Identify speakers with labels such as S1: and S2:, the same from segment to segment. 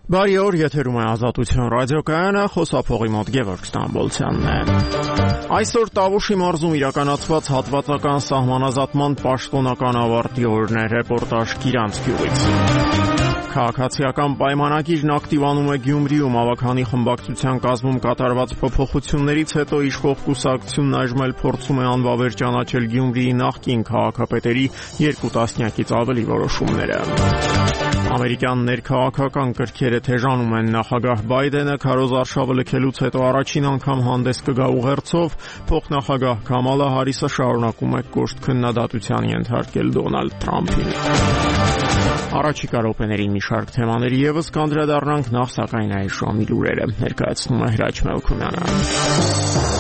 S1: Բարի օր, եթերում է Ազատություն ռադիոկայանը, խոսափողի մոտ Գևորգ Ստամբոլցյանն է։ Այսօր Տավուշի մարզում իրականացված հատվածական սահմանազատման պաշտոնական ավարտի օրն է, ռեպորտաժ Գիրանց գյուղից։ Քաղաքացիական պայմանագիրն ակտիվանում է Գյումրիում, ավագանի խմբակցության կազմում կատարված փոփոխություններից հետո իշխող կուսակցությունն այժմ էլ փորձում է անվավեր ճանաչել Գյումրիի նախկին քաղաքապետերի 2 տասնյակից ավելի որոշումները։ Ամերիկյան ներքաղաքական կրքերը թեժանում են, նախագահ Բայդենը քարոզ արշավը լքելուց հետո առաջին անգամ հանդես կգա ուղերձով, փոխնախագահ Քամալա Հարիսը շարունակում է կոշտ քննադատության ենթարկել Դոնալդ Թրամփին։ Առաջիկա րոպեներին մի շարք թեմաների եւս կանդրադառնանք, նախ սակայն այս ժամի լուրերը ներկայացնում է Հրաչ Մելքումյանը։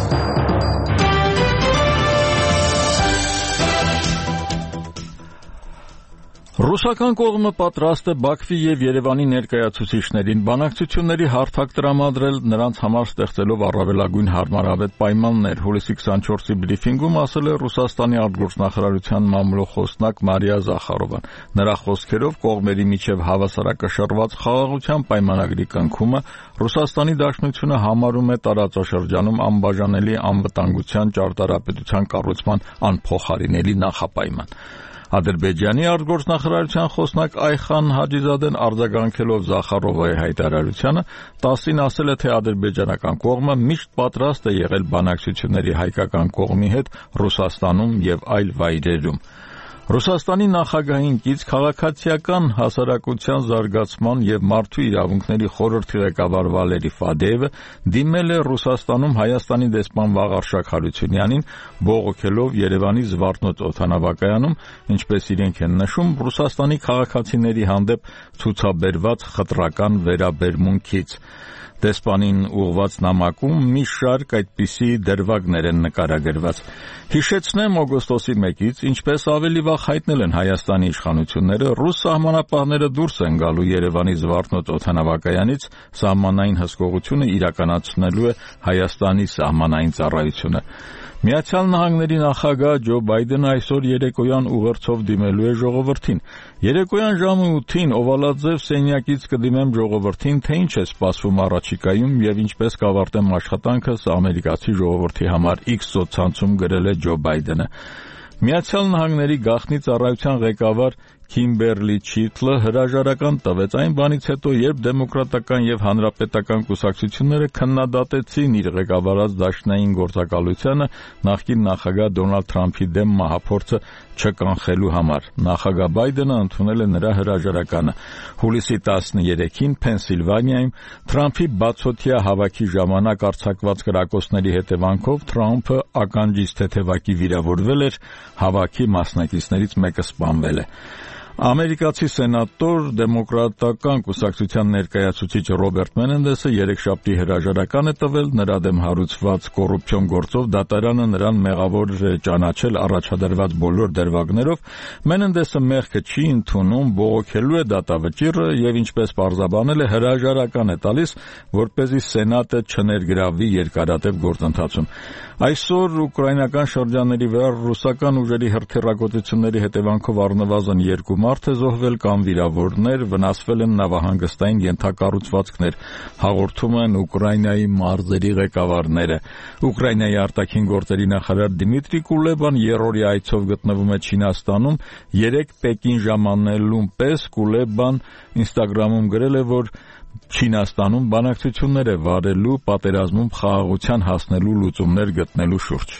S2: Ռուսական կողմը պատրաստ է Բաքվի եւ Երևանի ներկայացուցիչներին բանակցությունների հարթակ տրամադրել, նրանց համար ստեղծելով առավելագույն հարմարավետ պայմաններ։ Հուլիսի 24-ի բրիֆինգում ասել է Ռուսաստանի արտգործնախարարության մամուլող խոսնակ Մարիա Զախարովան։ Նրա խոսքերով կողմերի միջև հավասարակշռված խաղաղության պայմանագրի կնքումը Ռուսաստանի Դաշնությունը համարում է տարածաշրջանում անբաժանելի անվտանգության ճարտարապետության կառուցման անփոխարինելի նախապայման։ Ադրբեջանի արտգործնախարարության խոսնակ Այխան Հաջիզադեն արձագանքելով Զախարովայի հայտարարությանը 10-ին ասել է, թե ադրբեջանական կողմը միշտ պատրաստ է եղել բանակցությունների հայկական կողմի հետ Ռուսաստանում եւ այլ վայրերում։ Ռուսաստանի նախագահին կից քաղաքացիական հասարակության զարգացման եւ մարդու իրավունքների խորհրդի ղեկավար Վալերի Ֆադեևը դիմել է Ռուսաստանում Հայաստանի դեսպան Վաղարշակ Հարությունյանին, բողոքելով Երևանի Զվարթնոց օդանավակայանում, ինչպես իրենք են նշում, Ռուսաստանի քաղաքացիների հանդեպ ցուցաբերված խտրական վերաբերմունքից։ Դեսպանին ուղված նամակում մի շարք այդպիսի դրվագներ են նկարագրված։ Հիշեցնեմ, օգոստոսի 1-ից, ինչպես ավելի վաղ հայտնել են Հայաստանի իշխանությունները, ռուս սահմանապահները դուրս են գալու Երևանի Զվարթնոց օդանավակայանից, սահմանային հսկողությունը իրականացնելու է Հայաստանի սահմանային ծառայությունը։ Միացյալ Նահանգների նախագահ Ջո Բայդենը այսօր երեկոյան ուղերձով դիմելու է ժողովրդին։ Երեկոյան ժամը 8-ին Օվալաձև սենյակից կդիմեմ ժողովրդին, թե ինչ է սպասվում առաջիկայում եւ ինչպես կավարտեմ աշխատանքս ամերիկացի ժողովրդի համար, X սոցցանցում գրել է Ջո Բայդենը։ Միացյալ Նահանգների գաղտնի ծառայության ղեկավար Քիմբերլի Չիթլը հրաժարական տվեց այն բանից հետո, երբ դեմոկրատական եւ հանրապետական կուսակցությունները քննադատեցին իր ղեկավարած դաշնային գործակալությանը նախկին նախագահ Դոնալդ Թրամփի դեմ մահափորձը չկանխելու համար։ Նախագահ Բայդենը ընդունել է նրա հրաժարականը։ Հուլիսի 13-ին Փենսիլվանիայում Թրամփի բացօթյա հավաքի ժամանակ արձակված կրակոցների հետևանքով Թրամփը ականջից թեթևակի վիրավորվել էր, հավաքի մասնակիցներից մեկը սպանվել է։ Ամերիկացի սենատոր դեմոկրատական կուսակցության ներկայացուցիչ Ռոբերտ Մենենդեսը երեքշաբթի հրաժարական է տվել, նրա դեմ հարուցված կոռուպցիոն գործով դատարանը նրան մեղավոր է ճանաչել առաջադրված բոլոր դրվագներով։ Մենենդեսը մեղքը չի ընդունում, բողոքելու է դատավճիռը եւ ինչպես պարզաբանել է, հրաժարական է տալիս, որպեսզի սենատը չներգրավվի երկարատև գործընթացում։ Այսօր ուկրաինական շրջանների վրա ռուսական ուժերի հրթիռակոծությունների հետևանքով առնվազն 2 մարդ է զոհվել կամ վիրավորներ, վնասվել են նավահանգստային ենթակառուցվածքներ, հաղորդում են Ուկրաինայի մարզերի ղեկավարները։ Ուկրաինայի արտաքին գործերի նախարար Դիմիտրի Կուլեբան երրորդյա այցով գտնվում է Չինաստանում, 3 Պեկին ժամանելուն պես Կուլեբան Instagram-ում գրել է, որ Չինաստանում բանակցություններ է վարելու պատերազմում խաղաղության հասնելու լուծումներ գտնելու շուրջ։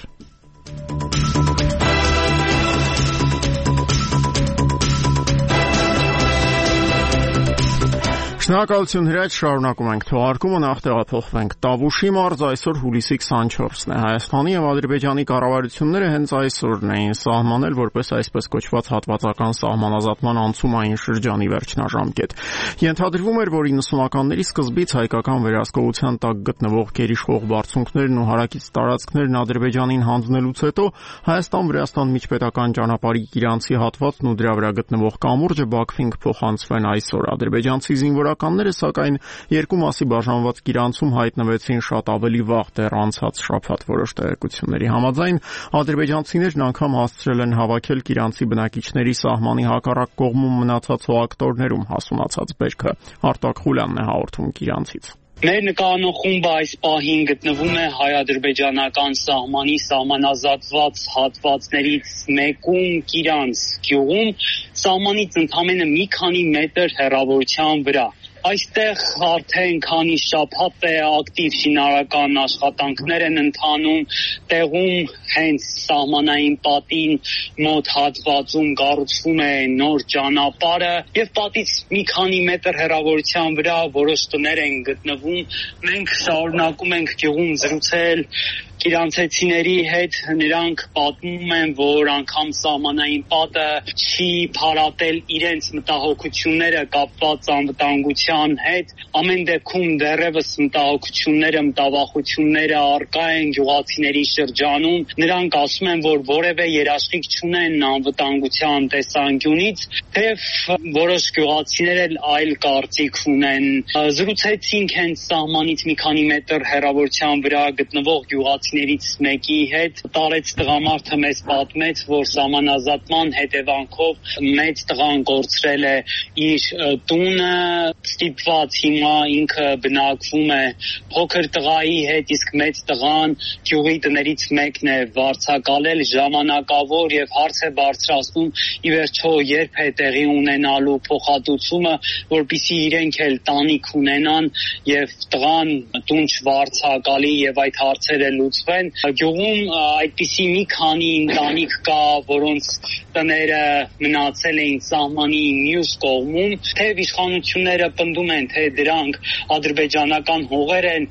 S1: Շնորհակալություն Հրաչ, շարունակում ենք թողարկումը, նախ տեղափոխվենք Տավուշի մարզ, այսօր հուլիսի 24-ն է։ Հայաստանի եւ Ադրբեջանի կառավարությունները հենց այսօրն էին սահմանել որպես այսպես կոչված հատվածական սահմանազատման անցումային շրջանի վերջնաժամկետ։ Ենթադրվում էր, որ 90-ականների սկզբից հայկական վերահսկողության տակ գտնվող գերիշխող բարձունքներն ու հարակից տարածքներն Ադրբեջանին հանձնելուց հետո Հայաստան-Վրաստան միջպետական ճանապարհի Իրանցի հատվածն ու դրա վրա գտնվող կամուրջը Բաքվին կփոխանցվեն այսօր։ Ադրբեջանցի զինվորական թվականները, սակայն երկու մասի բաժանված գիրանցում հայտնվեցին շատ ավելի վաղ, դեռ անցած շաբաթ։ Որոշ տեղեկությունների համաձայն ադրբեջանցիներն անգամ հասցրել են հավաքել գիրանցի բնակիչների սահմանի հակառակ կողմում մնացած հողակտորներում, հասունացած բերքը։ Արտակ Խուլյանն է հաղորդում Գիրանցից։
S3: Մեր նկարանող խումբը այս պահին գտնվում է հայ-ադրբեջանական սահմանի սահմանազատված հատվածներից մեկում Կիրանց գյուղում, սահմանից ընդամենը մի քանի մետր հեռավորության վրա։ Այստեղ արդեն քանի շաբաթ է ակտիվ շինարական աշխատանքներ են ընթանում, տեղում հենց սահմանային պատին մոտ հատվածում կառուցվում է նոր ճանապարհը եւ պատից մի քանի մետր հեռավորության վրա որոշ տներ են գտնվում։ Մենք շարունակում ենք գյուղում զրուցել Կիրանցեցիների հետ, նրանք պատմում են, որ անգամ սահմանային պատը չի փարատել իրենց մտահոգությունները կապված անվտանգության հետ, ամեն դեպքում դեռևս մտահոգությունները, մտավախությունները առկա են գյուղացիների շրջանում, նրանք ասում են, որ որևէ երաշխիք չունեն անվտանգության տեսանկյունից, թեև որոշ գյուղացիներ էլ այլ կարծիք ունեն։ Զրուցեցինք հենց սահմանից մի քանի մետր հեռավորության վրա գտնվող գյուղացիներից մեկի հետ, տարեց տղամարդը մեզ պատմեց, որ սահմանազատման հետևանքով մեծ տղան կորցրել է իր տունը, ստիպված հիմա ինքը բնակվում է փոքր տղայի հետ, իսկ մեծ տղան գյուղի տներից մեկն է վարձակալել ժամանակավոր եւ հարց է բարձրացնում ի վերջո երբ է տեղի ունենալու փոխհատուցումը, որպեսզի իրենք էլ տանիք ունենան եւ տղան տուն չվարձակալի եւ այդ հարցերը լուծվեն։ Գյուղում այդպիսի մի քանի ընտանիք կա, որոնց տները մնացել էին սահմանի մյուս կողմում, թեև իշխանությունները պնդում են, թե դրանք ադրբեջանական հողեր են,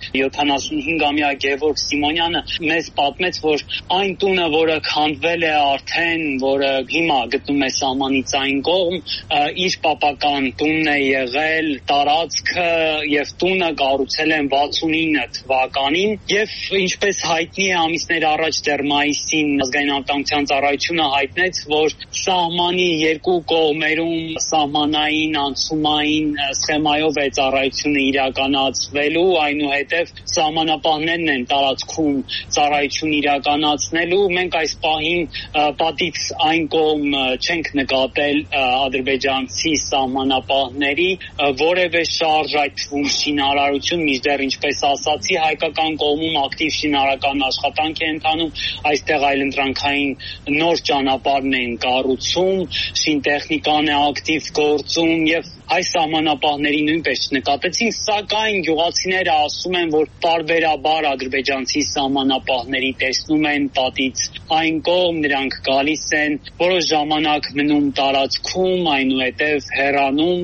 S3: 75-ամյա Գևորգ Սիմոնյանը մեզ պատմեց, որ այն տունը, որը քանդվել է արդեն, որը հիմա գտնվում է սահմանից այն կողմ, իր պապական տունն է եղել, տարածքը եւ տունը կառուցել են 69 թվականին եւ ինչպես հայտնի է ամիսներ առաջ դեռ մայիսին ազգային անվտանգության ծառայությունը հայտնեց, որ սահմանի երկու կողմերում սահմանային անցումային սխեմայով է ծառայությունը իրականացվելու, այնուհետև սահմանապահներն են տարածքում ծառայություն իրականացնելու։ Մենք այս պահին պատից այն կողմ չենք նկատել ադրբեջանցի սահմանապահների, որևէ շարժ այդ թվում շինարարություն, մինչդեռ ինչպես ասացի, հայկական կողմում ակտիվ շինարական աշխատանք է ընթանում, այստեղ այլընտրանքային նոր ճանապարհն են կառուցում, շինտեխնիկան է ակտիվ գործում եւ այս սահմանապահների նույնպես չնկատեցին, սակայն գյուղացիները ասում են, որ տարբերաբար ադրբեջանցի սահմանապահների տեսնում են պատից այն կողմ, նրանք գալիս են, որոշ ժամանակ մնում տարածքում, այնուհետև հեռանում։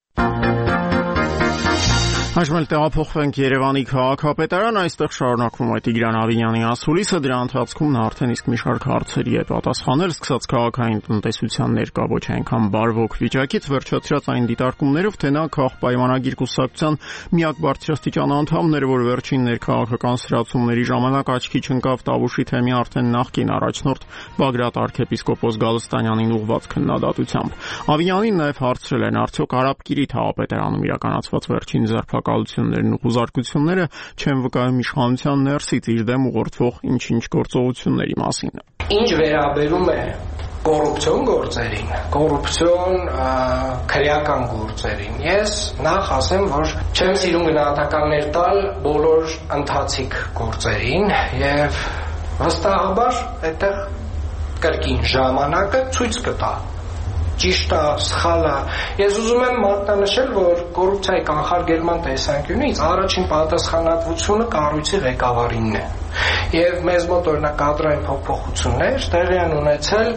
S1: Այժմ տեղափոխվենք Երևանի քաղաքապետարան, այստեղ շարունակվում է Տիգրան Ավինյանի ասուլիսը, դրա ընթացքում նա արդեն իսկ մի շարք հարցերի է պատասխանել, սկսած քաղաքային տնտեսության ներկա ոչ այնքան բարվոք վիճակից, վերջացրած այն դիտարկումներով, թե նա քաղաքպայմանագիր կուսակցության միակ բարձրաստիճան անդամն էր, որ վերջին ներքաղաքական սրացումների ժամանակ աչքի չընկավ Տավուշի թեմի արդեն նախկին առաջնորդ Բագրատ arczepiskopos Գալստանյանին ուղղված քննադատությամբ։ Ավինյանին նաև հարցրել են, արդյոք Արաբկիրիթ հավապետարանում իրականացված վերջին ձերբակալություններն ու խուզարկությունները չեն վկայում իշխանության ներսից իր դեմ ուղղորդվող ինչ-ինչ գործողությունների մասին։
S4: Ինչ վերաբերում է կոռուպցիոն գործերին, կոռուպցիոն քրեական գործերին, ես նախ ասեմ, որ չեմ սիրում գնահատականներ տալ բոլոր ընթացիկ գործերին եւ վստահաբար այդտեղ կրկին ժամանակը ցույց կտա ճիշտ է, սխալ է։ Ես ուզում եմ մատնանշել, որ կոռուպցիայի կանխարգելման տեսանկյունից առաջին պատասխանատվությունը կառույցի ղեկավարինն է։ Եվ մեզ մոտ օրինակ կադրային փոփոխություններ տեղի են ունեցել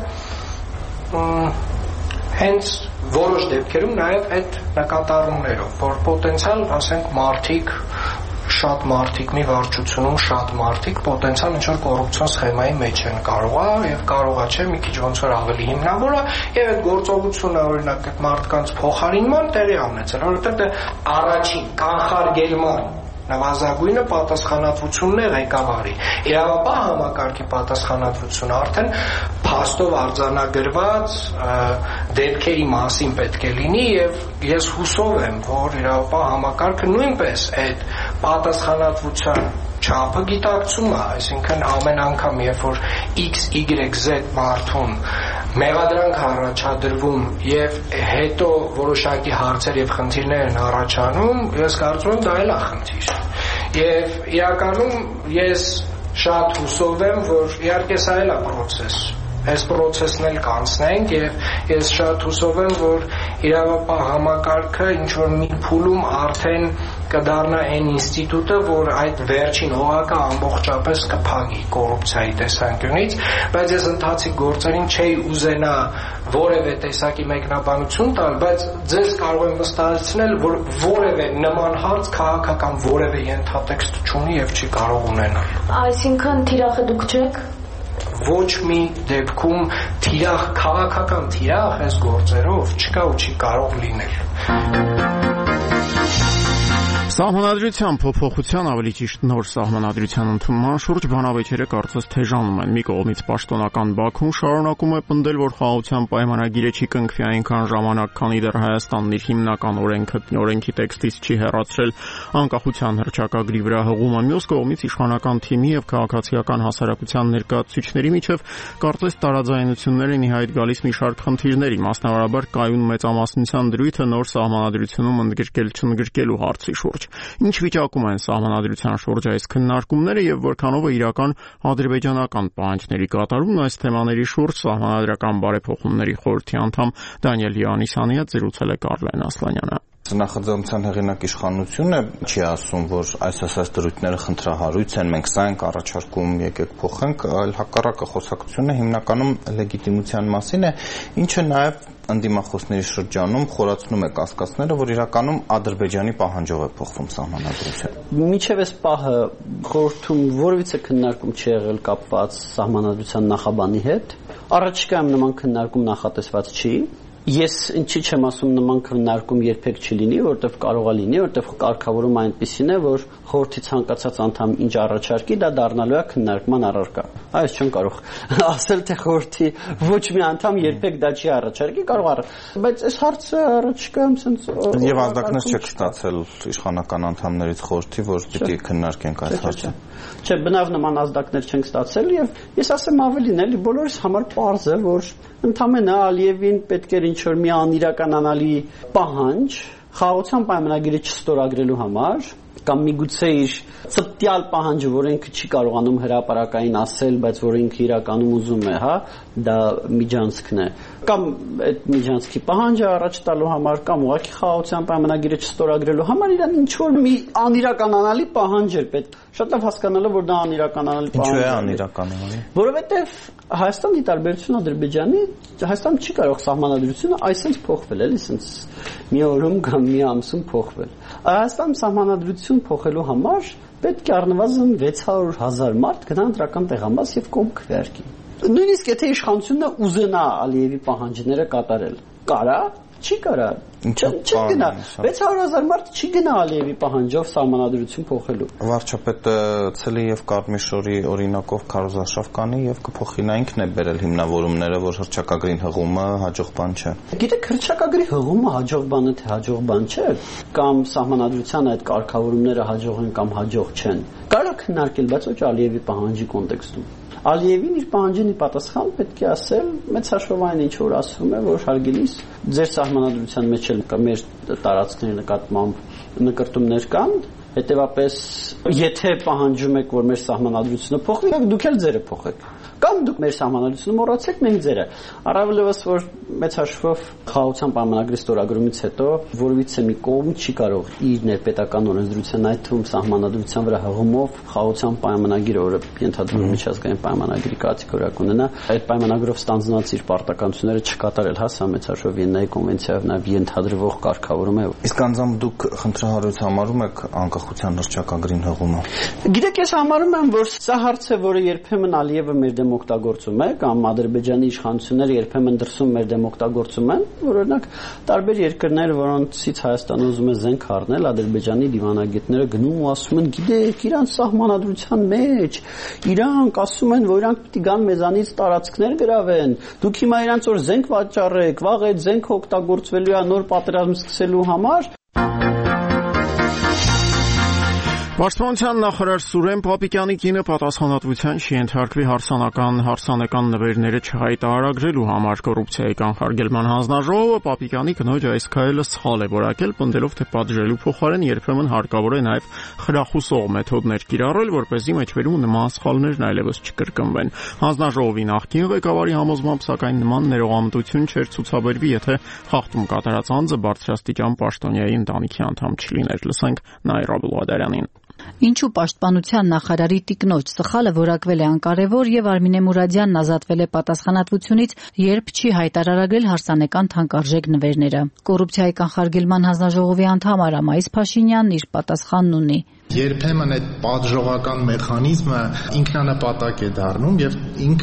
S4: հենց որոշ դեպքերում նաև այդ նկատառումներով, որ պոտենցիալ, ասենք, մարդիկ շատ մարդիկ մի վարչությունում շատ մարդիկ պոտենցիալ ինչ-որ կոռուպցիոն սխեմայի մեջ են կարող է չէ մի քիչ ոնց որ ավելի հիմնավոր է եւ այդ գործողությունը օրինակ այդ մարդկանց փոխարինման տեղի ունեցել որովհետեւ դա առաջին կանխարգելման նվազագույնը պատասխանատվությունն է ղեկավարի։ Իրավապահ համակարգի պատասխանատվությունը արդեն փաստով արձանագրված դեպքերի մասին պետք է լինի եւ ես հուսով եմ, որ իրավապահ համակարգը նույնպես այդ պատասխանատվության չափը գիտակցում է, այսինքն ամեն անգամ երբ որ XYZ մարդուն մեղադրանք առաջադրվում եւ հետո որոշակի հարցեր եւ խնդիրներ են առաջանում, ես կարծում եմ դա էլ է խնդիր։ Եվ իրականում ես շատ հուսով եմ, որ իհարկե սա էլ է process։ Այս process-ն էլ կանցնենք եւ ես շատ հուսով եմ, որ իրավապահ համակարգը ինչ որ մի փուլում արդեն կդառնա այն ինստիտուտը, որ այդ վերջին օղակը ամբողջապես կփակի կոռուպցիայի տեսանկյունից, բայց ես ընթացիկ գործերին չէի ուզենա որևէ տեսակի մեկնաբանություն տալ, բայց ձեզ կարող եմ վստահեցնել, որ որևէ նման հարց քաղաքական որևէ ենթատեքստ չունի եւ չի կարող ունենալ։
S5: Այսինքն թիրախը դուք չեք։
S4: Ոչ մի դեպքում թիրախ, քաղաքական թիրախ այս գործերով չկա ու չի կարող լինել։
S1: Սահմանադրության փոփոխության, ավելի ճիշտ նոր սահմանադրության ընդունման շուրջ բանավեճերը կարծես թեժանում են։ Մի կողմից պաշտոնական Բաքուն շարունակում է պնդել, որ խաղաղության պայմանագիրը չի կնքվի այնքան ժամանակ, քանի դեռ Հայաստանն իր հիմնական օրենքի տեքստից չի հեռացրել անկախության հռչակագրի վրա հղումը։ Մյուս կողմից իշխանական թիմի եւ քաղաքացիական հասարակության ներկայացուցիչների միջև կարծես տարաձայնություններ են ի հայտ գալիս մի շարք խնդիրների, մասնավորաբար կայուն մեծամասնության դրույթը նոր սահմանադրությունում ընդգրկել-չընդգրկելու հարցի շուրջ։ Ինչ վիճակում են սահմանադրության շուրջ այս քննարկումները եւ որքանով է իրական ադրբեջանական պահանջների կատարումն այս թեմաների շուրջ սահմանադրական բարեփոխումների խորհրդի անդամ Դանիել Յովհաննիսյանը զրուցել է Կարլեն Ասլանյանը։
S6: Նախաձեռնության հեղինակ իշխանությունը չի ասում, որ այս դրույթները խնդրահարույց են, մենք սա ենք առաջարկում, եկեք փոխենք, այլ հակառակը խոսակցությունը հիմնականում լեգիտիմության մասին է, ինչը նաև ընդդիմախոսների շրջանում խորացնում է կասկածները, որ իրականում Ադրբեջանի պահանջով է փոխվում սահմանադրությունը։
S7: Մինչև այս պահը խորհրդում որևիցե քննարկում չի եղել կապված սահմանադրության նախաբանի հետ, առաջիկայում նման քննարկում նախատեսված չի։ Ես ինչի չեմ ասում նման քննարկում երբեք չլինի, որովհետև կարող է լինի, որովհետև կարգավորումը այնպեսին է, որ խորհրդի ցանկացած անդամ ինչ առաջարկի, դա դառնալու է քննարկման առարկա։ Այս չեմ կարող ասել, թե խորհրդի ոչ մի անդամ երբեք դա չի առաջարկի, կարող բայց այս հարցը առաջիկայում sense
S6: եւ ազդակներ չեք ստացել իշխանական անդամներից խորհրդի, որ պիտի քննարկենք այս հարցը։
S7: Չէ, բնավ նման ազդակներ չենք ստացել եւ ես ասեմ ավելին, էլի բոլորիս համար պարզ է, որ ընդամենը Ալիևին պետք էր ինչ-որ մի անիրականանալի պահանջ խաղաղության պայմանագիրը չստորագրելու համար կամ միգուցե իր ծպտյալ պահանջը, որ ինքը չի կարողանում հրապարակային ասել, բայց որ ինքը իրականում ուզում է, հա, դա միջանցքն է, կամ այդ միջանցքի պահանջը առաջ տալու համար, կամ ուղղակի խաղաղության պայմանագիրը չստորագրելու համար իրան ինչ-որ մի անիրականանալի պահանջ էր պետք։ Շատ լավ հասկանալը, որ դա անիրականանալի պահանջ է։
S6: Ինչու է անիրականանալի։
S7: Որովհետև Հայաստանի տարբերություն Ադրբեջանի, Հայաստանը չի կարող սահմանադրությունը այսպես փոխվել, էլի, այսպես մի օրում կամ մի ամսում փոխվել։ Հայաստանում սահմանադրություն փոխելու համար պետք է առնվազն 600,000 մարդ գնա ընտրական տեղամաս եւ կողմ քվեարկի։ Նույնիսկ եթե իշխանությունը ուզենա Ալիևի պահանջները կատարել, կարա, չի կարա։ Չի գնա 600,000 մարդ չի գնա Ալիևի պահանջով սահմանադրություն փոխելու։
S6: Վարչապետը Ցելի եւ Կարմիշորի օրինակով քարոզարշավ կանի եւ կփոխի, նա ինքն է բերել հիմնավորումները, որ հռչակագրին հղումը հաջող բան չէ։
S7: Գիտեք, հռչակագրի հղումը հաջող բան է, թե հաջող բան չէ, կամ սահմանադրության այդ կարգավորումները հաջող են կամ հաջող չեն։ Կարող քննարկել, բայց ոչ Ալիևի պահանջի կոնտեքստում։ Ալիևին իր պահանջին պատասխան պետք է ասել մեծ հաշվային ինչ որ ասում է, որ հարգելիս ձեր սահմանադրության մեջ էլ կա մեր տարածքների նկատմամբ նկարտումներ կան, հետևապես եթե պահանջում եք, որ մեր սահմանադրությունը փոխվի, դուք էլ ձերը փոխեք։ Կամ դուք մեր սահմանադրությունը մոռացեք, մենք ձերը։ Առավելևս որ մեծ հաշվով խաղաղության պայմանագրի ստորագրումից հետո որևիցե մի կողմ չի կարող իր ներպետական օրենսդրության, այդ թվում սահմանադրության վրա հղումով խաղաղության պայմանագիրը, որը ենթադրում է միջազգային պայմանագրի կատեգորիա ունենա, այդ պայմանագրով ստանձնած իր պարտականությունները չկատարել, հա, սա մեծ հաշվով Վիեննայի կոնվենցիայով նաև ենթադրվող կարգավորում է։
S6: Իսկ անձամբ դուք խնդրահարույց համարում եք անկախության հռչակագրին հղումը։
S7: Գիտեք, ես համարում եմ, որ սա հարց է, որը երբեմն Ալիևը մեր դեմ դեմ օգտագործում է կամ Ադրբեջանի իշխանությունները երբեմն դրսում մեր դեմ օգտագործում են, օրինակ տարբեր երկրներ, որոնցից Հայաստանը ուզում է զենք առնել, Ադրբեջանի դիվանագետները գնում ու ասում են, գիտեք, իրանց սահմանադրության մեջ իրանք ասում են, որ իրանք պիտի գան մեզանից տարածքներ գրավեն, դուք հիմա իրանց որ զենք վաճառեք, վաղ այդ զենքը օգտագործվելու է նոր պատերազմ սկսելու համար։
S1: Պաշտպանության նախարար Սուրեն Պապիկյանի կինը պատասխանատվության չի ենթարկվի հարսանեկան նվերները չհայտարարագրելու համար կոռուպցիայի կանխարգելման հանձնաժողովը Պապիկյանի կնոջ այս քայլը սխալ է որակել, պնդելով թե պատժելու փոխարեն երբեմն հարկավոր է նաև խրախուսող մեթոդներ կիրառել, որպեսզի մեջբերում նման սխալներն այլևս չկրկնվեն։ Հանձնաժողովի նախկին ղեկավարի համոզմամբ սակայն նման ներողամտություն չէր ցուցաբերվի, եթե խախտում կատարած անձը բարձրաստիճան պաշտոնյայի ընտանիքի անդամ չլիներ։ Լսենք Նաիրա Բլուադարյանին։
S8: Ինչու պաշտպանության նախարարի տիկնոջ սխալը որակվել է անկարևոր եւ Արմինե Մուրադյանն ազատվել է պատասխանատվությունից, երբ չի հայտարարագրել հարսանեկան թանկարժեք նվերները։ Կոռուպցիայի կանխարգելման հանձնաժողովի անդամ Արամայիս Փաշինյանն իր պատասխանն ունի։
S9: Երբեմն այդ պատժողական մեխանիզմը ինքնանպատակ է դառնում եւ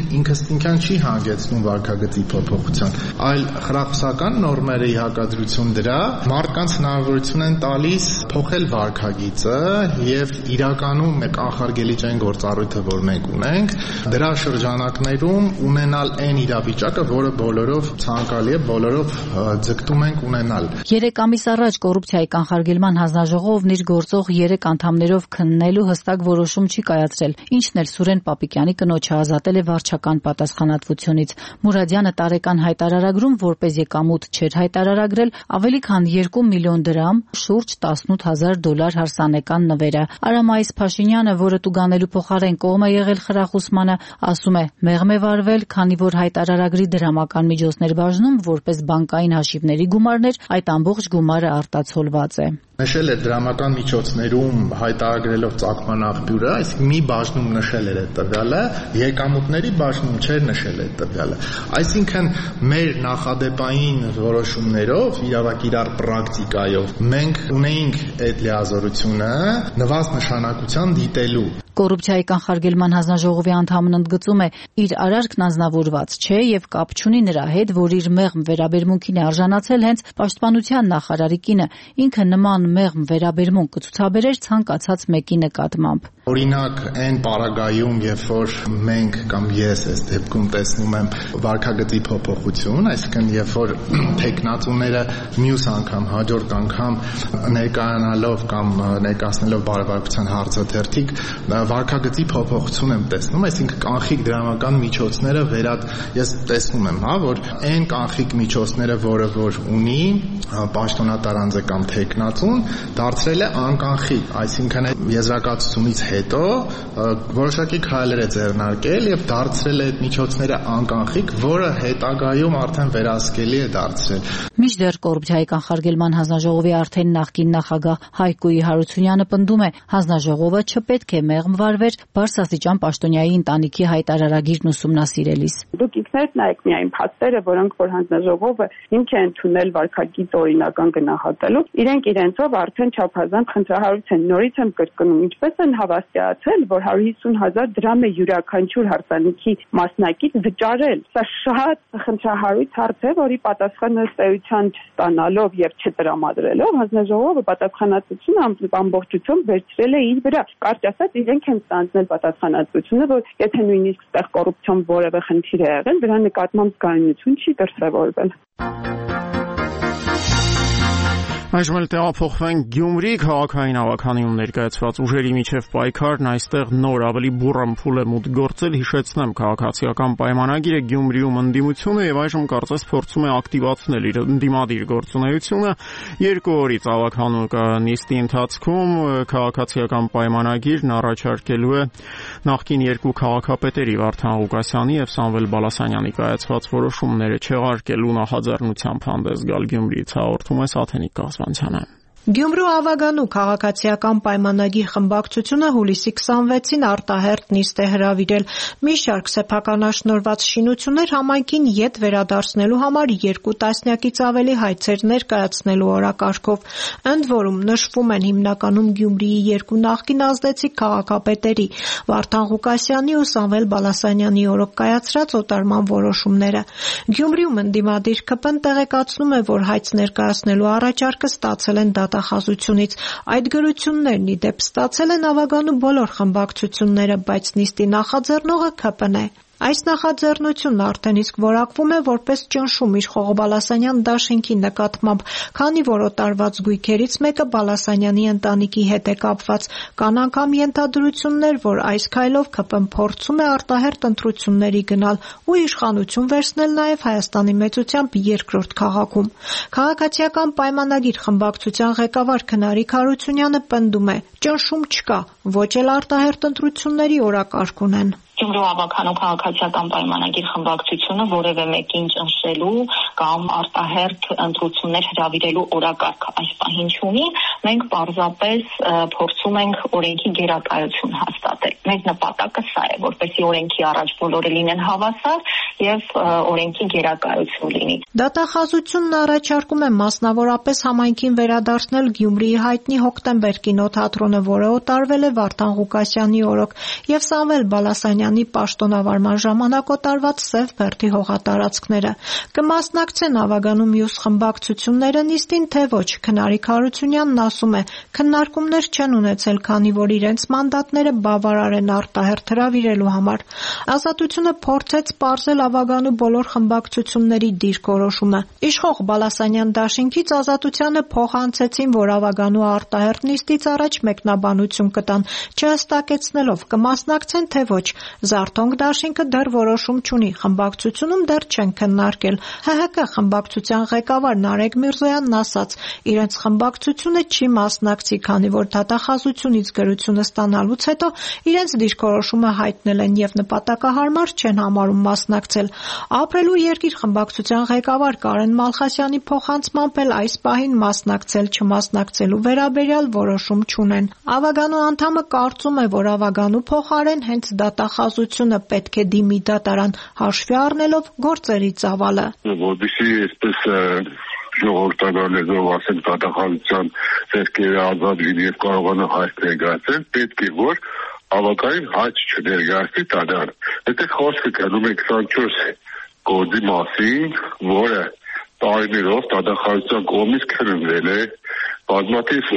S9: ինքնին չի հանգեցնում վարքագծի փոփոխության, այլ խրախուսական նորմերի հակադրություն դրա մարդկանց հնարավորություն են տալիս փոխել վարքագիծը եւ իրականում մեկ կանխարգելիչ այն գործառույթը, որ մենք ունենք, դրա շրջանակներում ունենալ այն իրավիճակը, որը բոլորով ցանկալի է, բոլորով ձգտում ենք ունենալ։
S8: 3 ամիս առաջ կոռուպցիայի կանխարգելման հանձնաժողովն իր գործող 3 անդամներով քննելու հստակ որոշում չի կայացրել, ինչն էլ Սուրեն Պապիկյանի կնոջը ազատել է վարչական պատասխանատվությունից։ Մուրադյանը տարեկան հայտարարագրում որպես եկամուտ չէր հայտարարագրել ավելի քան 2 միլիոն դրամ, շուրջ $18,000 հարսանեկան նվերը։ Արամայիս Փաշինյանը, որը տուգանելու փոխարեն կողմ է եղել խրախուսմանը, ասում է, մեղմ է վարվել, քանի որ հայտարարագրի դրամական միջոցներ բաժնում որպես բանկային հաշիվների գումարներ, այդ ամբողջ գումարը արտացոլված է։
S9: Նշել էր դրամական միջոցներում հայտարարագրելով ծագման աղբյուրը, այսինքն մի բաժնում նշել էր այդ տվյալը, եկամուտների բաժնում չէր նշել այդ տվյալը։ Այսինքն մեր նախադեպային որոշումներով, իրավակիրառ պրակտիկայով մենք ունեինք այդ լիազորությունը նվազ նշանակության դիտելու։
S8: Կոռուպցիայի կանխարգելման հանձնաժողովի անդամն ընդգծում է, իր արարքն անձնավորված չէ եւ կապ չունի նրա հետ, որ իր մեղմ վերաբերմունքին է արժանացել հենց պաշտպանության նախարարի կինը, ինքը նման մեղմ վերաբերմունք կցուցաբերեր ցանկացած մեկի նկատմամբ։
S9: Օրինակ, այն պարագայում, երբ որ մենք կամ ես այս դեպքում տեսնում եմ վարքագծի փոփոխություն, այսինքն երբ որ տեխնացուները մյուս անգամ հաջորդ անգամ ներկայանալով կամ ներկայացնելով բարեվարկության հարցաթերթիկ վարքագծի փոփոխություն եմ տեսնում, այսինքն կանխիկ դրամական միջոցները ես տեսնում եմ, որ այն կանխիկ միջոցները, որը որ ունի պաշտոնատար անձը կամ տեխնացուն, դարձրել է անկանխիկ, այսինքն եզրակացությունից հետո որոշակի քայլեր է ձեռնարկել եւ դարձրել է այդ միջոցները անկանխիկ, որը հետագայում արդեն վերահսկելի է դարձրել։
S8: Մինչդեռ կոռուպցիայի կանխարգելման հանձնաժողովի արդեն նախկին նախագահ Հայկոյի Հարությունյանը պնդում է, հանձնաժողովը չպետք է մեղմ վարվեր բարձրաստիճան պաշտոնյայի ընտանիքի հայտարարագիրն ուսումնասիրելիս։
S10: Դուք ինքներդ նայեք միայն փաստերը, որոնք որ հանձնաժողովը հիմք է ընդունել վարքագիծ օրինական գնահատելու, իրենք իրենցով արդեն չափազանց խնդրահարույց են, նորից եմ կրկնում, ինչպես են հավաստիացել, որ 150,000 դրամ է յուրաքանչյուր հարսանիքի մասնակից վճարել։ Սա շատ խնդրահարույց հարց է, որի պատասխանը ըստեյության չստանալով եւ չտրամադրելով հանձնաժողովը պատասխանատվությունը ամբողջությամբ վերցրել է իր վրա։ Կարճ ասած, իրենք են ստանձնել պատասխանատվությունը, որ եթե նույնիսկ այդտեղ կոռուպցիոն որևէ խնդիր է եղել, դրա նկատմամբ զգայունություն չի դրսևորվել։
S1: Այժմ էլ տեղափոխվենք Գյումրի քաղաքային ավականիում ներկայացված ուժերի միջև պայքարն այստեղ նոր ավելի բուրըմփուլ է մուտք գործել, հիշեցնեմ քաղաքացիական պայմանագիրը Գյումրիում ընդդիմությունը եւ այժմ կարծես փորձում է ակտիվացնել իր ընդդիմադիր գործունեությունը 2 օրից ավականու նիստի ընթացքում քաղաքացիական պայմանագիրն առաջարկելու է նախկին 2 քաղաքապետերի Վարդան Ղուկասյանի եւ Սամվել Բալասանյանի կայացված որոշումները չեղարկելու նախաձեռնությամբ հանդես գալ Գյումրիից հաղորդում է Սաթենիկ Կասվանցյանը։
S11: Գյումրու Ավագանու քաղաքացիական պայմանագիր խմբակցությունը հուլիսի 26-ին արտահերթ նիստ է հրավիրել։ Մի շարք սեփականաշնորհված շինություններ համայնքին ետ վերադարձնելու համար 2 տասնյակից ավելի հայցեր ներկայացնելու օրակարգով։ Ընդ որում նշվում են հիմնականում Գյումրիի 2 նախկին ազդեցիկ քաղաքապետերի Վարդան Ղուկասյանի ու Սամվել Բալասանյանի օրոք կայացրած օտարման որոշումները։ Գյումրիում ընդդիմադիր ԿՊ-ն տեղեկացնում է, որ հայց ներկայացնելու առաջարկը ստացել են դատախազությունից։ Այդ գրություններն ի դեպ ստացել են Ավագանու բոլոր խմբակցությունները, բայց նիստի նախաձեռնողը ԿՊ-ն է։ Այս նախաձեռնությունն արդեն իսկ որակվում է որպես ճնշում Իշխող Բալասանյան դաշինքի նկատմամբ, քանի որ օտարված գույքերից մեկը Բալասանյանի ընտանիքի հետ է կապված։ Կան անգամ ենթադրություններ, որ այս քայլով ԿՊ-ն փորձում է արտահերթ ընտրությունների գնալ ու իշխանություն վերցնել նաև Հայաստանի մեծությամբ երկրորդ քաղաքում։ Քաղաքացիական պայմանագիր խմբակցության ղեկավար Քնարիկ Հարությունյանը պնդում է՝ ճնշում չկա, ոչ էլ արտահերթ ընտրությունների օրակարգ ունեն։
S12: Գյումրու Ավագանու քաղաքացիական պայմանագիր խմբակցությունը որևէ մեկին ճնշելու կամ արտահերթ ընտրություններ հրավիրելու օրակարգ այս պահին չունի, մենք պարզապես փորձում ենք օրենքի գերակայություն հաստատել։ Մեր նպատակը սա է, որպեսզի օրենքի առաջ բոլորը լինեն հավասար եւ օրենքի գերակայություն լինի։
S11: Դատախազությունն առաջարկում է մասնավորապես համայնքին վերադարձնել Գյումրիի հայտնի Հոկտեմբեր կինոթատրոնը, որը օտարվել է Վարդան Ղուկասյանի օրոք, եւ Սամվել Բալասանյանի պաշտոնավարման ժամանակ օտարված Սև Բերդի հողատարածքները։ Կմասնակցեն Ավագանու մյուս խմբակցությունները նիստին, թե ոչ։ Քնարիկ Հարությունյանն ասում է, քննարկումներ չեն ունեցել, քանի որ իրենց մանդատները բավարար են արտահերթ հրավիրելու համար։ Ազատությունը փորձեց պարզել Ավագանու բոլոր խմբակցությունների դիրքորոշումը։ Իշխող Բալասանյան դաշինքից Ազատությանը փոխանցեցին, որ Ավագանու արտահերթ նիստից առաջ մեկնաբանություն կտան, չհստակեցնելով կմասնակցեն, թե ոչ։ Զարթոնք դաշինքը դեռ որոշում չունի, խմբակցությունում դեռ չեն քննարկել։ ՀՀԿ խմբակցության ղեկավար Նարեկ Միրզոյանն ասաց, իրենց խմբակցությունը չի մասնակցի, քանի որ դատախազությունից գրությունը ստանալուց հետո իրենց դիրքորոշումը հայտնել են եւ նպատակահարմար չեն համարում մասնակցել։ Ապրելու երկիր խմբակցության ղեկավար Կարեն Մալխասյանի փոխանցմամբ էլ այս պահին մասնակցել-չմասնակցելու վերաբերյալ որոշում չունեն։ Ավագանու անդամը կարծում է, որ Ավագանու փոխարեն հենց դատախազությունը պետք է դիմի դատարան, հաշվի առնելով գործերի ծավալը։
S13: Որպեսզի այսպես ժողովրդական լեզվով ասենք դատախազության ձեռքերը ազատ լինի եւ կարողանա հայտ ներկայացնել, պետք է որ ավագային հայտ չներկայացնի դատարան։ Այդտեղ խոսքը գնում է 24 գործի մասին, որը տարիներով դատախազության կողմից քննվել է, բազմաթիվ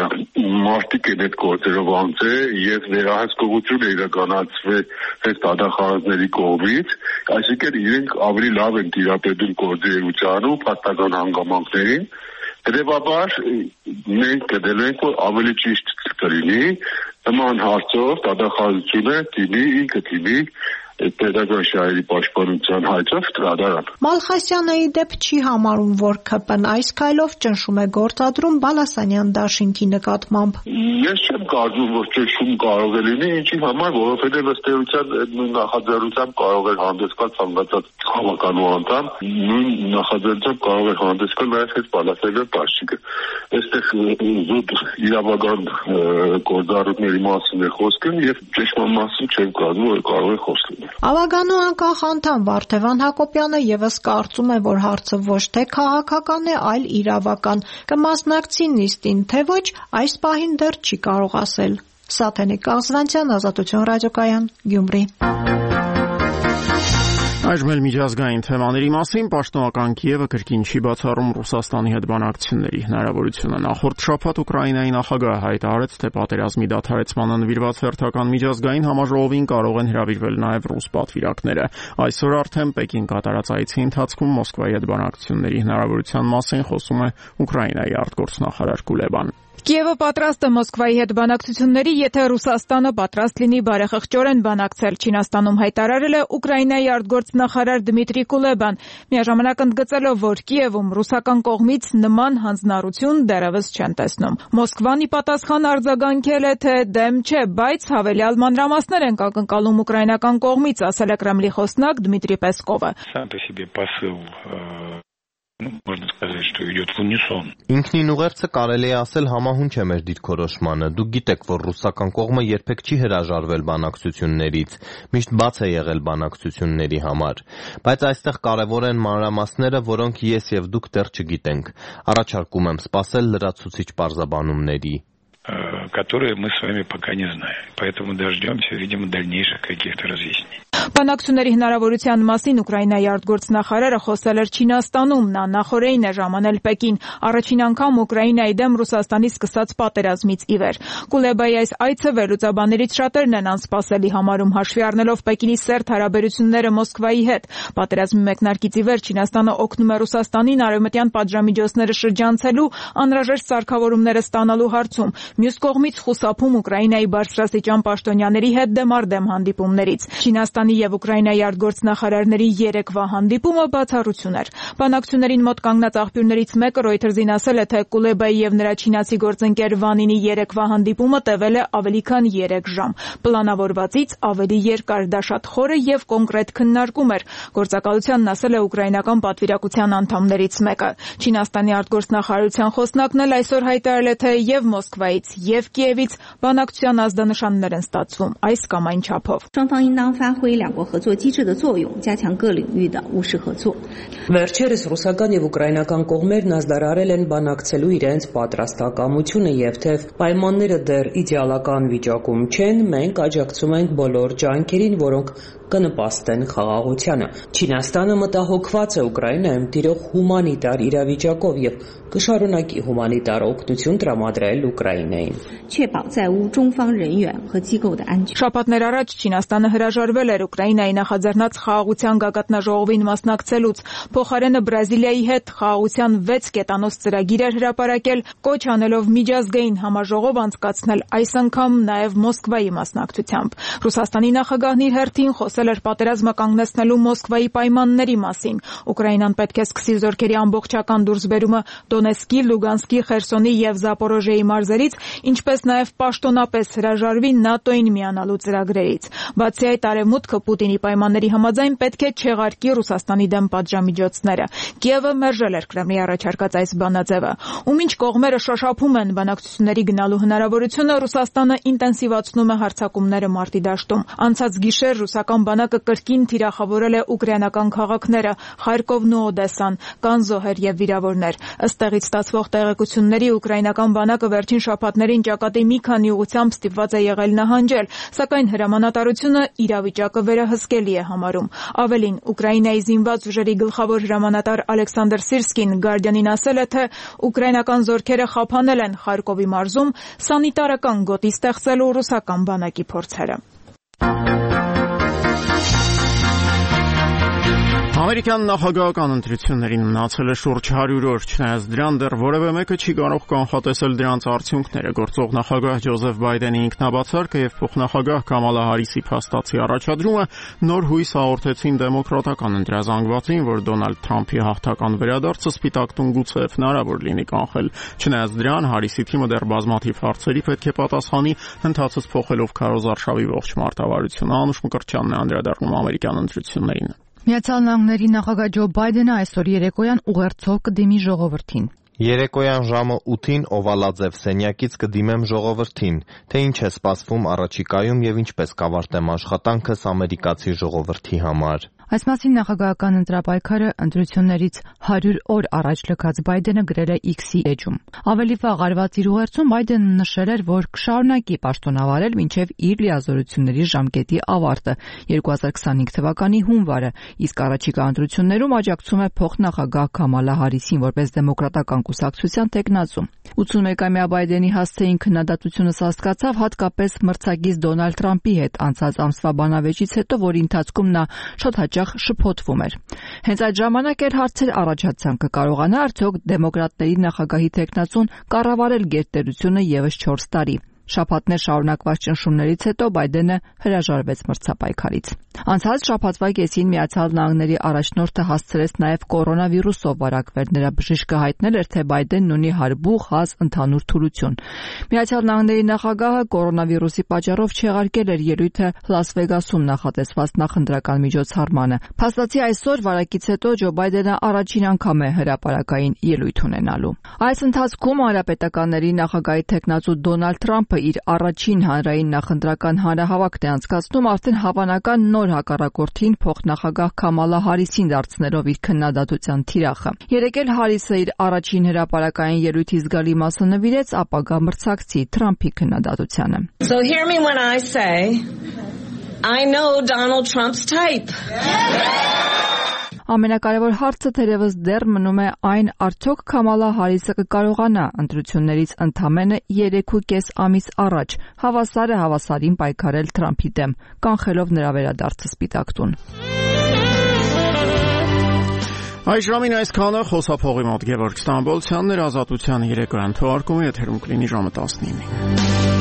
S13: մարդիկ են այդ գործերով անցել եւ վերահսկողություն է իրականացվել այս դատախազների կողմից, այսինքն իրենք ավելի լավ են տիրապետում գործերությանը ու փաստական հանգամանքներին։ Հետևաբար մենք գտել ենք, որ ավելի ճիշտ կլինի նման հարցով դատախազությունը ինքը դիմի պետական շահերի պաշտպանության հայտով դատարան։
S11: Մալխասյանը ի դեպ չի համարում, որ ԿՊ-ն այս քայլով ճնշում է գործադրում Բալասանյան դաշինքի նկատմամբ։
S13: Ես չեմ կարծում, որ ճնշում կարող է լինի, ինչի համար, որովհետև ըստ էության նույն նախաձեռնությամբ կարող է հանդես գալ ցանկացած հավաքանու անդամ, նույն նախաձեռնությամբ կարող է հանդես գալ նաև այս Բալասանյան դաշինքը։ Այստեղ զուտ իրավական գործառույթների մասին է խոսքը եւ ճնշման մասին չեմ կարծում, որ կարող է խոսք լինել։
S11: Ավագանու անկախ անդամ Վարդան Հակոբյանը եւս կարծում է, որ հարցը ոչ թե քաղաքական է, այլ իրավական։ Կմասնակցի նիստին, թե ոչ, այս պահին դեռ չի կարող ասել։ Սաթենիկ Աղզվանցյան, Ազատություն ռադիոկայան, Գյումրի։
S1: Այժմ էլ միջազգային թեմաների մասին պաշտոնական Կիևը կրկին չի բացառում Ռուսաստանի հետ բանակցությունների հնարավորությունը։ Նախորդ շաբաթ Ուկրաինայի նախագահը հայտարարեց, թե պատերազմի դադարեցմանը նվիրված հերթական միջազգային համաժողովին կարող են հրավիրվել նաև ռուս պատվիրակները։ Այսօր արդեն Պեկին կատարած այցի ընթացքում Մոսկվայի հետ բանակցությունների հնարավորության մասին խոսում է Ուկրաինայի արտգործնախարար Կուլեբան։
S14: Կիևը պատրաստ է Մոսկվայի հետ բանակցությունների, եթե Ռուսաստանը պատրաստ լինի բարեխղճորեն բանակցել, Չինաստանում հայտարարել է Ուկրաինայի արտգործնախարար Դմիտրի Կուլեբան, միաժամանակ ընդգծելով, որ Կիևում ռուսական կողմից նման հանձնառություն դեռևս չեն տեսնում։ Մոսկվան ի պատասխան արձագանքել է, թե դեմ չէ, բայց հավելյալ մանրամասներ են ակնկալում ուկրաինական կողմից, ասել է Կրեմլի խոսնակ Դմիտրի Պեսկովը։
S15: Можно сказать, что идет в унисон.
S6: Ինքնին ուղերձը կարելի է ասել համահունչ է մեր դիրքորոշմանը։ Դուք գիտեք, որ ռուսական կողմը երբեք չի հրաժարվել բանակցություններից, միշտ բաց է եղել բանակցությունների համար։ Բայց այստեղ կարևոր են մանրամասները, որոնք ես եւ դուք դեռ չգիտենք։ Առաջարկում եմ սպասել լրացուցիչ պարզաբանումների,
S15: которые мы с вами пока не знаем. Поэтому дождемся, видимо, дальнейших каких-то разъяснений.
S14: Բանակցությունների հնարավորության մասին Ուկրաինայի արտգործնախարարը խոսել էր Չինաստանում, նա նախորդին է ժամանել Պեկին, առաջին անգամ Ուկրաինայի դեմ Ռուսաստանի սկսած պատերազմից ի վեր։ Կուլեբայի այս այցը վերլուծաբաններից շատերն են անսպասելի համարում, հաշվի առնելով Պեկինի սերտ հարաբերությունները Մոսկվայի հետ։ Պատերազմի մեկնարկից ի վեր Չինաստանը օգնում է Ռուսաստանին արևմտյան պատժամիջոցները շրջանցելու, անհրաժեշտ սարքավորումները ստանալու հարցում, մյուս կողմից խուսափում Ուկրաինայի բարձրաստիճան պաշտոնյաների հետ դեմարդեմ հանդիպումներից։ Չինաստանի եւ Ուկրաինայի արտգործնախարարների երեկվա հանդիպումը բացառություն էր։ Բանակցություններին մոտ կանգնած աղբյուրներից մեկը Reuters-ին ասել է, թե Կուլեբայի եւ նրա չինացի գործընկեր Վանինի երեկվա հանդիպումը տևել է ավելի քան 3 ժամ։ Պլանավորվածից ավելի երկար, դա շատ խորը եւ կոնկրետ քննարկում էր։ Գործակալությանն ասել է ուկրաինական պատվիրակության անդամներից մեկը։ Չինաստանի արտգործնախարարության խոսնակն էլ այսօր հայտարարել է, թե եւ Մոսկվայից եւ Կիևից բանակցության ազդանշաններ են ստացվում այս կամ այն չափով։
S16: Վերջերս ռուսական եւ ուկրաինական կողմերն ազդարարել են բանակցելու իրենց պատրաստակամությունը եւ թեև պայմանները դեռ իդեալական վիճակում չեն, մենք աջակցում ենք բոլոր ջանքերին, որոնք կնպաստեն խաղաղությանը։ Չինաստանը մտահոգված է Ուկրաինայում տիրող հումանիտար իրավիճակով եւ կշարունակի հումանիտար օգնություն տրամադրել Ուկրաինային։
S14: Շաբաթներ առաջ Չինաստանը հրաժարվել էր Ուկրաինայի նախաձեռնած խաղաղության գագաթնաժողովին մասնակցելուց։ Փոխարենը Բրազիլիայի հետ խաղաղության 6 կետանոց ծրագիր էր հրապարակել, կոչ անելով միջազգային համաժողով անցկացնել այս անգամ նաև Մոսկվայի մասնակցությամբ։ Ռուսաստանի նախագահն իր հերթին խոսել էր պատերազմը կանգնեցնելու Մոսկվայի պայմանների մասին։ Ուկրաինան պետք է սկսի զորքերի ամբողջական դուրսբերումը Դոնեցկի, Լուգանսկի, Խերսոնի եւ Զապորոժիեի մարզերից, ինչպես նաև պաշտոնապես հրաժարվի ՆԱՏՕ-ին միանալու ծրագրերից։ Բացի այդ, Արևմուտքը Պուտինի պայմանների համաձայն պետք է չեղարկի Ռուսաստանի դեմ պատժամիջոցները։ Կիևը մերժել էր Կրեմլի առաջարկած այս բանաձևը։ Ումինչ կողմերը շոշափում են բանակցությունների գնալու հնարավորությունը, Ռուսաստանը ինտենսիվացնում է հարձակումները մարտի դաշտում։ Անցած գիշեր ռուսական բանակը կրկին թիրախավորել է ուկրաինական քաղաքները Խարկովն ու Օդեսան, կան զոհեր եւ վիրավորներ։ Ըստ տեղից ստացվող տեղեկությունների ուկրաինական բանակը վերջին շաբաթներին ճակատի մի քանի ուղղությամբ ստիպված է եղել նահանջել, սակայն հրամանատարությունը իրավիճակը վերահսկելի է համարում։ Ավելին, Ուկրաինայի զինված ուժերի գլխավոր հրամանատար Ալեքսանդր Սիրսկին Guardian-ին ասել է, թե ուկրաինական զորքերը խափանել են Խարկովի մարզում սանիտարական գոտի ստեղծելու ռուսական բանակի փորձերը։
S1: Ամերիկյան նախագահական ընտրություններին մնացել է շուրջ 100 օր, չնայած դրան դեռ որևէ մեկը չի կարող կանխատեսել դրանց արդյունքները։ Գործող նախագահ Ջոզեֆ Բայդենի ինքնաբացարկը եւ փոխնախագահ Կամալա Հարիսի փաստացի առաջադրումը նոր հույս հաղորդեցին դեմոկրատական ընտրազանգվածին, որ Դոնալդ Թրամփի հաղթական վերադարձը Սպիտակ տուն գուցեև հնարավոր լինի կանխել։ Չնայած դրան, Հարիսի թիմը դեռ բազմաթիվ հարցերի պետք է պատասխանի, ընթացած փոխելով քարոզարշավի ողջ մարտավարությունը։ Անուշ Մկրտչյանն է անդրադառնում ամերիկյան ընտրություններին։
S8: Միացյալ Նահանգների նախագահ Ջո Բայդենը այսօր երեկոյան ուղերձով կդիմի ժողովրդին։
S6: Երեկոյան ժամը 8-ին Օվալաձև սենյակից կդիմեմ ժողովրդին, թե ինչ է սպասվում առաջիկայում եւ ինչպես կավարտեմ աշխատանքս ամերիկացի ժողովրդի համար։
S8: Այս մասին նախագահական ընտրապայքարը ընտրություններից 100 օր առաջ լքած Բայդենը գրել է X-ի էջում։ Ավելի վաղ արված իր ուղերձում Բայդենը նշել էր, որ կշարունակի պաշտոնավարել մինչև իր լիազորությունների ժամկետի ավարտը 2025 թվականի հունվարը, իսկ առաջիկա ընտրություններում աջակցում է փոխնախագահ Կամալա Հարիսին որպես դեմոկրատական կուսակցության տեխնացու։ 81-ամյա Բայդենի հասցեին քննադատությունը հասկացավ հատկապես մրցակից Դոնալդ Թրամփի հետ անցած ամսվա բանավեճից հետո, որի ընթացքում նա շատ հաճախ շփոթվում էր։ Հենց այդ ժամանակ էր հարցեր առաջացան, կկարողանա արդյոք դեմոկրատների նախագահի տեխնացուն կառավարել գերտերությունը եւս 4 տարի։ Շաբաթներ շարունակված ճնշումներից հետո Բայդենը հրաժարվեց մրցապայքարից։ Անցած շաբաթվա կեսին Միացյալ Նահանգների առաջնորդը հասցրեց նաև կորոնավիրուսով վարակվել։ Նրա բժիշկը հայտնել էր, թե Բայդենն ունի հարբուխ հազ ընդհանուր թուլություն։ Միացյալ Նահանգների նախագահը կորոնավիրուսի պատճառով չեղարկել էր ելույթը Լաս Վեգասում նախատեսված նախընտրական միջոցառմանը։ Փաստացի այսօր վարակից հետո Ջո Բայդենը առաջին անգամ է հրապարակային ելույթ ունենալու։ Այս ընթացքում հանրապետականների նախագահի թեկնածու Դոնալդ Թրամփը իր առաջին հանրային նախընտրական հանրահավաքն է անցկացնում արդեն հավանական նոր հակառակորդին փոխնախագահ Քամալա Հարիսին դարձնելով իր քննադատության թիրախը։ Երեկ էլ Հարիսը իր առաջին հրապարակային ելույթի զգալի մասը նվիրեց ապագա մրցակցի Թրամփի քննադատությանը։
S17: So hear me when I say I know Donald Trump's type.
S8: Ամենակարևոր հարցը թերևս դեռ մնում է այն, արդյոք Քամալա Հարիսը կկարողանա ընտրություններից ընդամենը 3.5 ամիս առաջ հավասարին պայքարել Թրամփի դեմ, կանխելով նրա վերադարձը Սպիտակ տուն։
S1: Այս ժամին այսքանը խոսափողի մոտ Գևորգ Ստամբոլցյանն էր, Ազատության երեկոյան թողարկումը եթերում կլինի ժամը 19-ին։